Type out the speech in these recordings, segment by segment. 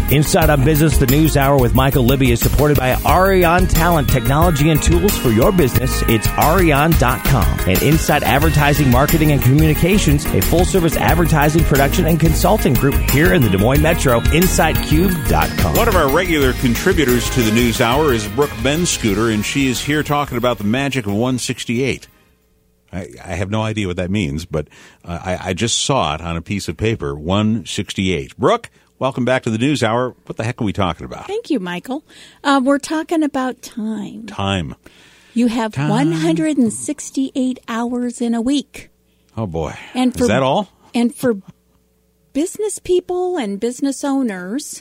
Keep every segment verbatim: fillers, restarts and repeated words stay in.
Inside on Business, the News Hour with Michael Libby is supported by Arion Talent, technology and tools for your business. It's arion dot com. And Inside Advertising, Marketing, and Communications, a full-service advertising, production, and consulting group here in the Des Moines Metro, inside cube dot com. One of our regular contributors to the News Hour is Brooke Benscooter, and she is here talking about the magic of one sixty-eight. I, I have no idea what that means, but uh, I, I just saw it on a piece of paper, one sixty-eight. Brooke, welcome back to the News Hour. What the heck are we talking about? Thank you, Michael. Uh, we're talking about time. Time. You have time. one hundred sixty-eight hours in a week. Oh, boy. And for, is that all? And for business people and business owners,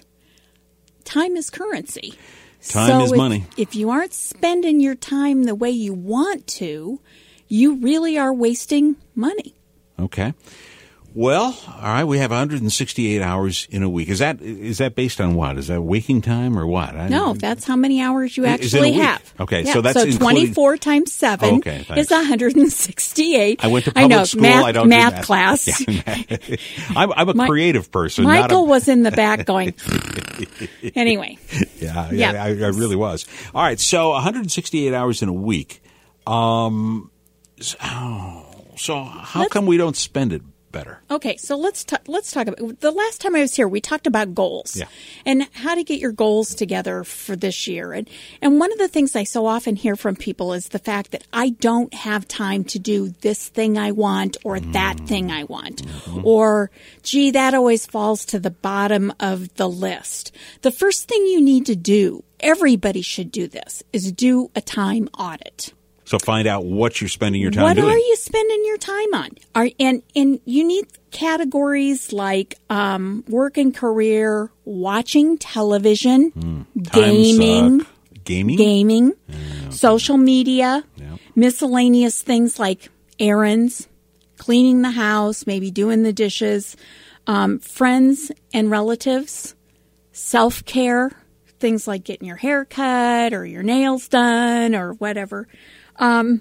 time is currency. Time so is if, money. If you aren't spending your time the way you want to, you really are wasting money. Okay. Well, all right, we have one hundred sixty-eight hours in a week. Is that is that based on what? Is that waking time or what? I, no, that's how many hours you actually have. Okay, yeah, so that's so including... twenty-four times seven oh, okay, is one hundred sixty-eight. I went to public I know, school. Math, I don't math do math. class. Yeah. I'm, I'm a My, creative person. Michael not a... was in the back going. Anyway. Yeah, yeah, yeah. I, I really was. All right, so one hundred sixty-eight hours in a week. Um, so, so how Let's, come we don't spend it better? Okay, so let's t- let's talk about the last time I was here. We talked about goals, yeah. and how to get your goals together for this year. And and one of the things I so often hear from people is the fact that I don't have time to do this thing I want or mm. that thing I want, mm-hmm. or gee, that always falls to the bottom of the list. The first thing you need to do, everybody should do this, is do a time audit. So find out what you're spending your time what doing. What are you spending your time on? Are, and, and you need categories like um, work and career, watching television, mm. gaming, suck. gaming, gaming, yeah, okay. social media, yeah. miscellaneous things like errands, cleaning the house, maybe doing the dishes, um, friends and relatives, self-care, things like getting your hair cut or your nails done or whatever. Um,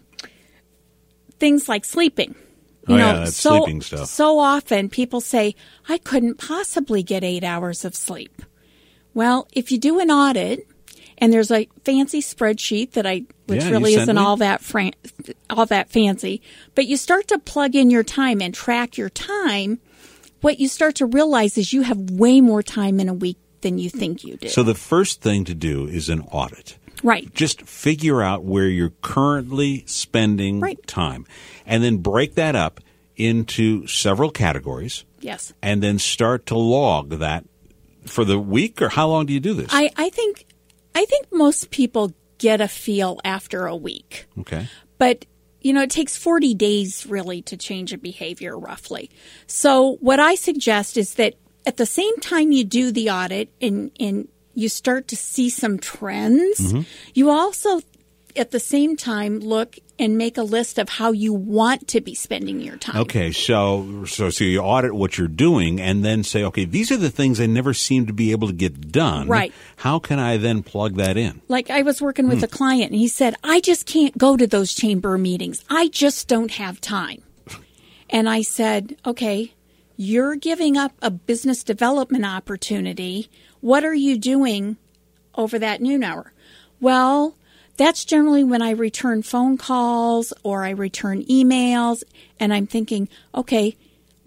things like sleeping. You oh, know, yeah, that's so, sleeping stuff. So often people say, I couldn't possibly get eight hours of sleep. Well, if you do an audit, and there's a fancy spreadsheet that I, which yeah, really isn't me. all that fran- all that fancy, but you start to plug in your time and track your time, what you start to realize is you have way more time in a week than you think you do. So the first thing to do is an audit. Right. Just figure out where you're currently spending right. time, and then break that up into several categories. Yes. And then start to log that for the week, or how long do you do this? I, I think I think most people get a feel after a week. Okay. But, you know, it takes forty days really to change a behavior roughly. So what I suggest is that at the same time you do the audit and, and you start to see some trends, mm-hmm. you also at the same time look and make a list of how you want to be spending your time. Okay, so so so you audit what you're doing and then say, okay, these are the things I never seem to be able to get done. Right. How can I then plug that in? Like I was working with hmm. a client and he said, I just can't go to those chamber meetings. I just don't have time. And I said, okay, you're giving up a business development opportunity. What are you doing over that noon hour? Well, that's generally when I return phone calls or I return emails, and I'm thinking, okay,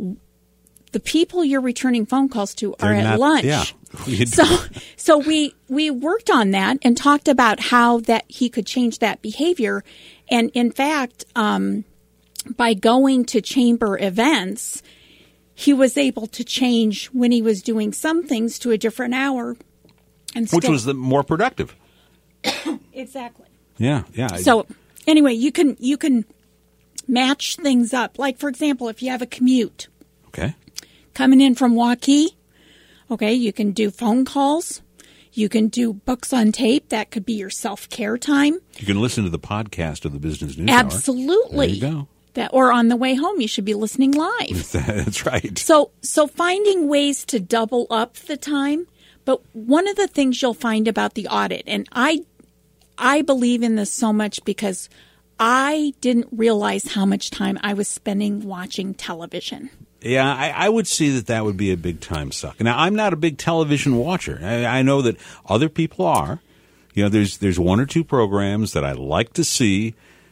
the people you're returning phone calls to are They're at not, lunch. Yeah. So, so we we worked on that and talked about how that he could change that behavior, and in fact, um, by going to chamber events, he was able to change when he was doing some things to a different hour, and which still, was the more productive. Exactly. Yeah, yeah. So anyway, you can you can match things up. Like for example, if you have a commute, okay, coming in from Waukee, okay, you can do phone calls. You can do books on tape. That could be your self-care time. You can listen to the podcast of the Business News Absolutely. Hour. There you go. That, or on the way home, you should be listening live. That's right. So, so finding ways to double up the time. But one of the things you'll find about the audit, and I, I believe in this so much because I didn't realize how much time I was spending watching television. Yeah, I, I would see that that would be a big time suck. Now, I'm not a big television watcher. I, I know that other people are. You know, there's there's one or two programs that I like to see.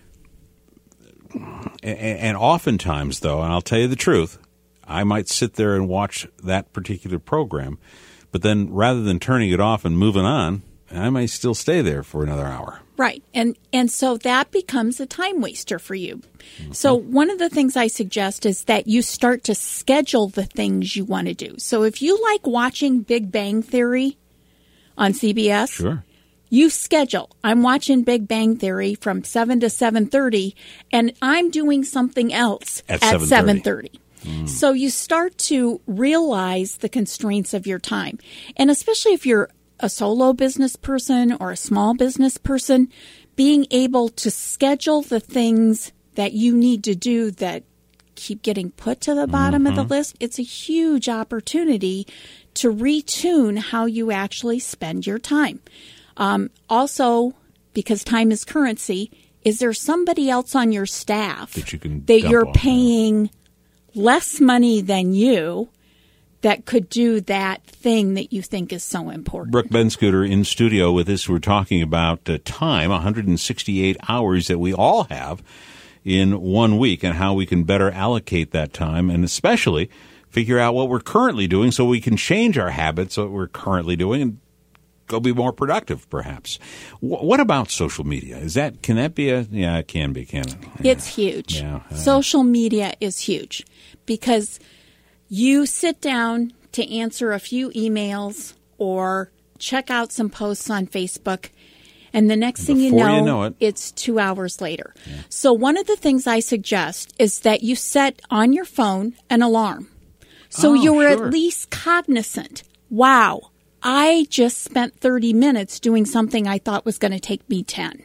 And, and oftentimes, though, and I'll tell you the truth, I might sit there and watch that particular program, but then rather than turning it off and moving on, I may still stay there for another hour. Right. And and so that becomes a time waster for you. Mm-hmm. So one of the things I suggest is that you start to schedule the things you want to do. So if you like watching Big Bang Theory on C B S, sure. You schedule. I'm watching Big Bang Theory from seven to seven thirty, and I'm doing something else at, at seven thirty. Mm. So you start to realize the constraints of your time. And especially if you're a solo business person or a small business person, being able to schedule the things that you need to do that keep getting put to the bottom mm-hmm. of the list, it's a huge opportunity to retune how you actually spend your time. Um, also, because time is currency, is there somebody else on your staff that, you can that you're on, paying yeah. less money than you that could do that thing that you think is so important? Brooke Benscooter in studio with us. We're talking about uh, time, one hundred sixty-eight hours that we all have in one week, and how we can better allocate that time, and especially figure out what we're currently doing so we can change our habits, what we're currently doing, and go be more productive, perhaps. W- what about social media? Is that can that be a yeah? It can be, can it? Yeah. It's huge. Yeah. Uh, social media is huge because you sit down to answer a few emails or check out some posts on Facebook, and the next thing you know, you know it. it's two hours later. Yeah. So one of the things I suggest is that you set on your phone an alarm, so oh, you're sure. at least cognizant. Wow. I just spent thirty minutes doing something I thought was going to take me ten.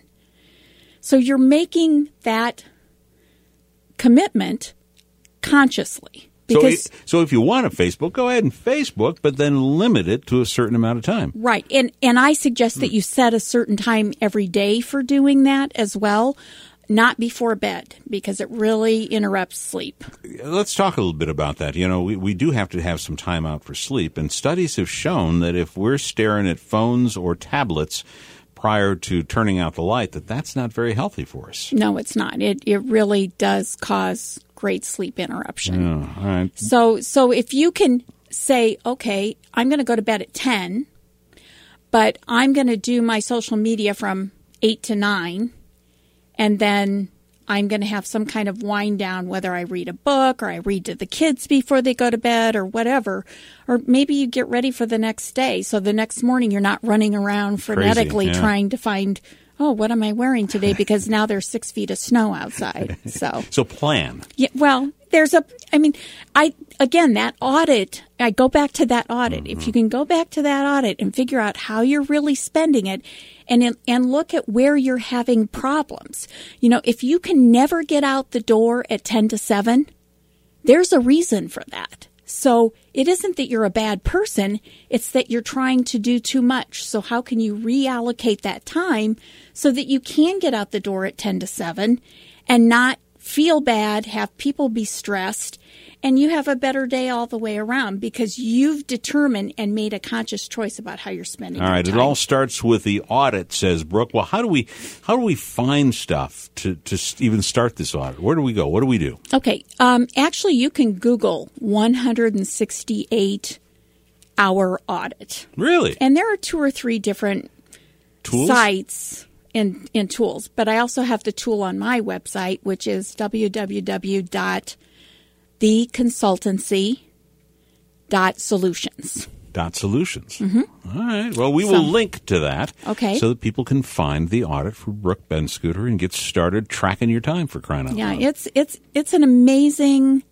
So you're making that commitment consciously. Because, so, so if you want a Facebook, go ahead and Facebook, but then limit it to a certain amount of time. Right. And, and I suggest that you set a certain time every day for doing that as well. Not before bed, because it really interrupts sleep. Let's talk a little bit about that. You know, we, we do have to have some time out for sleep, and studies have shown that if we're staring at phones or tablets prior to turning out the light, that that's not very healthy for us. No, it's not. It it really does cause great sleep interruption. Yeah, all right. So, so if you can say, okay, I'm going to go to bed at ten, but I'm going to do my social media from eight to nine, and then I'm going to have some kind of wind down, whether I read a book or I read to the kids before they go to bed or whatever. Or maybe you get ready for the next day. So the next morning you're not running around frenetically Crazy, yeah. trying to find, oh, what am I wearing today? Because now there's six feet of snow outside. So, so plan. Yeah, well, there's a, I mean, I, again, that audit, I go back to that audit. Mm-hmm. If you can go back to that audit and figure out how you're really spending it, and and look at where you're having problems. You know, if you can never get out the door at ten to seven, there's a reason for that. So it isn't that you're a bad person, it's that you're trying to do too much. So how can you reallocate that time so that you can get out the door at ten to seven and not feel bad, have people be stressed, and you have a better day all the way around because you've determined and made a conscious choice about how you're spending all right, your time. It all starts with the audit, says Brooke. Well, how do we how do we find stuff to, to even start this audit? Where do we go? What do we do? Okay. Um, actually, you can Google one hundred sixty-eight hour audit. Really? And there are two or three different tools? sites and, and tools. But I also have the tool on my website, which is w w w dot the consultancy dot solutions. Dot solutions. Mm-hmm. All right. Well, we So- will link to that Okay. so that people can find the audit for Brooke Benscooter and get started tracking your time for crying out Yeah, loud. it's it's it's an amazing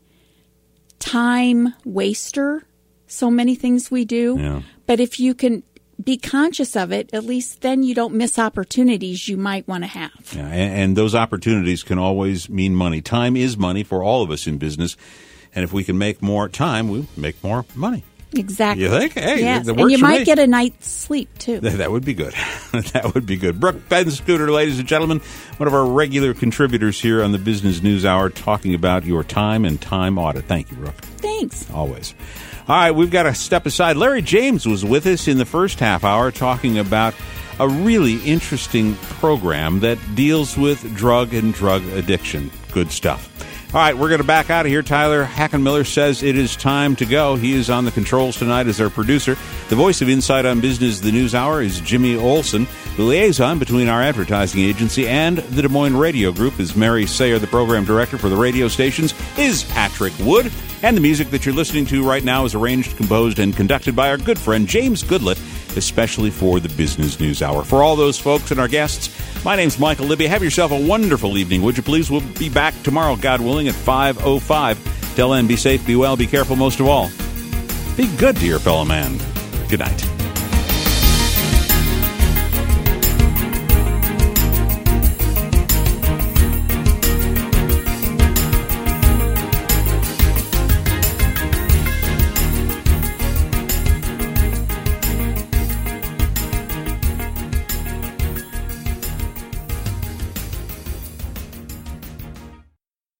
time waster. So many things we do. Yeah. But if you can be conscious of it, at least then you don't miss opportunities you might want to have. Yeah, and, and those opportunities can always mean money. Time is money for all of us in business. And if we can make more time, we make more money. Exactly. You think? Hey, yes. that works and you for might me. get a night's sleep, too. That would be good. That would be good. Brooke Benscooter, ladies and gentlemen, one of our regular contributors here on the Business News Hour, talking about your time and time audit. Thank you, Brooke. Thanks. Always. All right, we've got to step aside. Larry James was with us in the first half hour talking about a really interesting program that deals with drug and drug addiction. Good stuff. All right, we're going to back out of here. Tyler Hackenmiller says it is time to go. He is on the controls tonight as our producer. The voice of Insight on Business, the News Hour, is Jimmy Olson. The liaison between our advertising agency and the Des Moines Radio Group is Mary Sayer. The program director for the radio stations is Patrick Wood. And the music that you're listening to right now is arranged, composed, and conducted by our good friend James Goodlett, especially for the Business News Hour. For all those folks and our guests, my name's Michael Libby. Have yourself a wonderful evening, would you please? We'll be back tomorrow, God willing, at five oh five. Till then, be safe, be well, be careful, most of all. Be good to your fellow man. Good night.